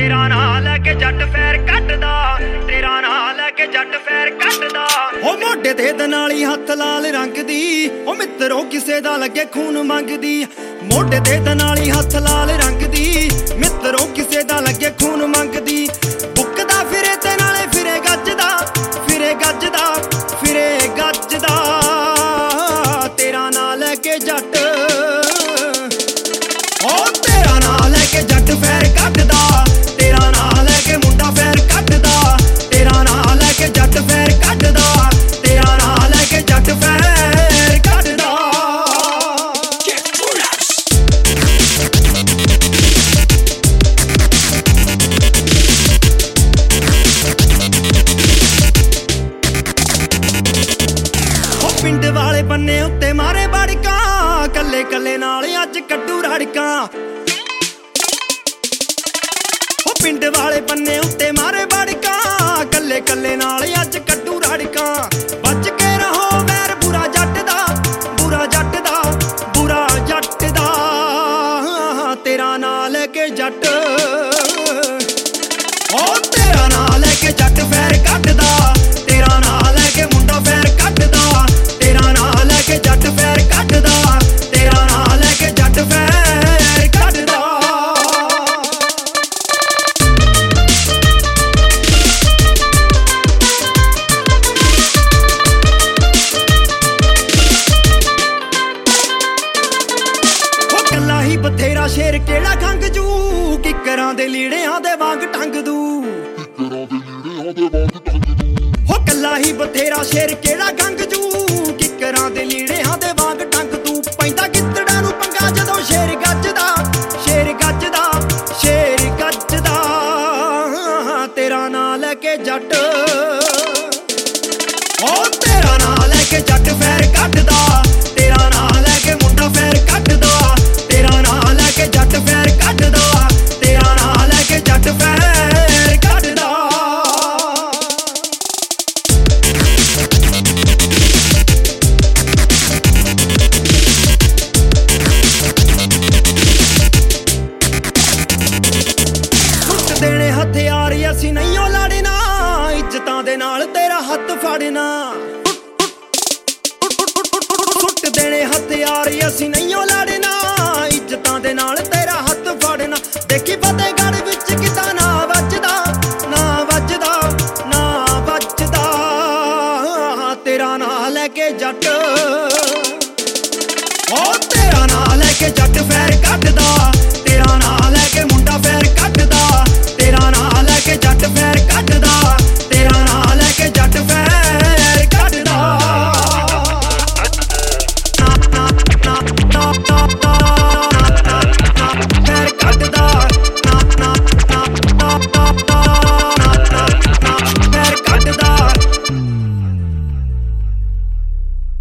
तेरा नाल लैके जट फैर कटदा, तेरा नाल लैके जट फैर कटदा। ओ मोढे ते दनाली हत्थ लाल रंग दी, ओ मित्रो किसे दा लगे खून मंगदी। मोढे ते दनाली हत्थ लाल रंग दी, मित्रो किसे दा लगे खून मंगदी। बुकदा फिरे ते नाले फिरे गजदा, फिरे गजदा, फिरे गजदा। तेरा नाल लैके जट, ओ तेरा नाल लैके जट फैर कटदा, तेरा नाल लैके मुंडा फैर कटदा। तेरा नाल लैके जट फैर कटदा, तेरा नाल लैके जट फैर कटदा। ओ पिंड वाले बन्ने उत्ते मारे बड़का, कल्ले कल्ले नाल अज कड्डू रड़का। पिंड वाले बन्ने उत्ते मारे बड़का, कल्ले कल्ले नाल अज कड्डू रड़का। बच के रहो वैर बुरा जट दा, बुरा जट दा, बुरा जट दा। तेरा नाल लैके जट, ओ तेरा नाल लैके जट फैर कटदा, तेरा नाल लैके मुंडा फैर कटदा। तेरा नाल लैके जट फैर कटदा, तेरा नाल लैके जट फैर कटदा। बथेरा शेर केड़ा खंग जू, किकरां दे लीड़ियां दे वांग टंग दू। हो कल्ला ही बथेरा शेर केड़ा खंग जू, किकरां दे लीड़ियां दे वांग टंग दू। पैंदा गिद्दड़ां नूं पंगा जदों शेर गजदा, शेर गजदा, शेर गजदा। तेरा नाल लैके जट, ओ तेरा नाल लैके जट फैर कटदा, तेरा नाल लैके मुंडा फैर कटदा। तेरा नाल लैके जट फैर कटदा, तेरा नाल लैके जट फैर कटदा। सुट देने हथियार असीं नहीं ओ लड़ना, इज्जतां दे नाल तेरा हत्थ फड़ना। सुट देने हथियार असीं नहीं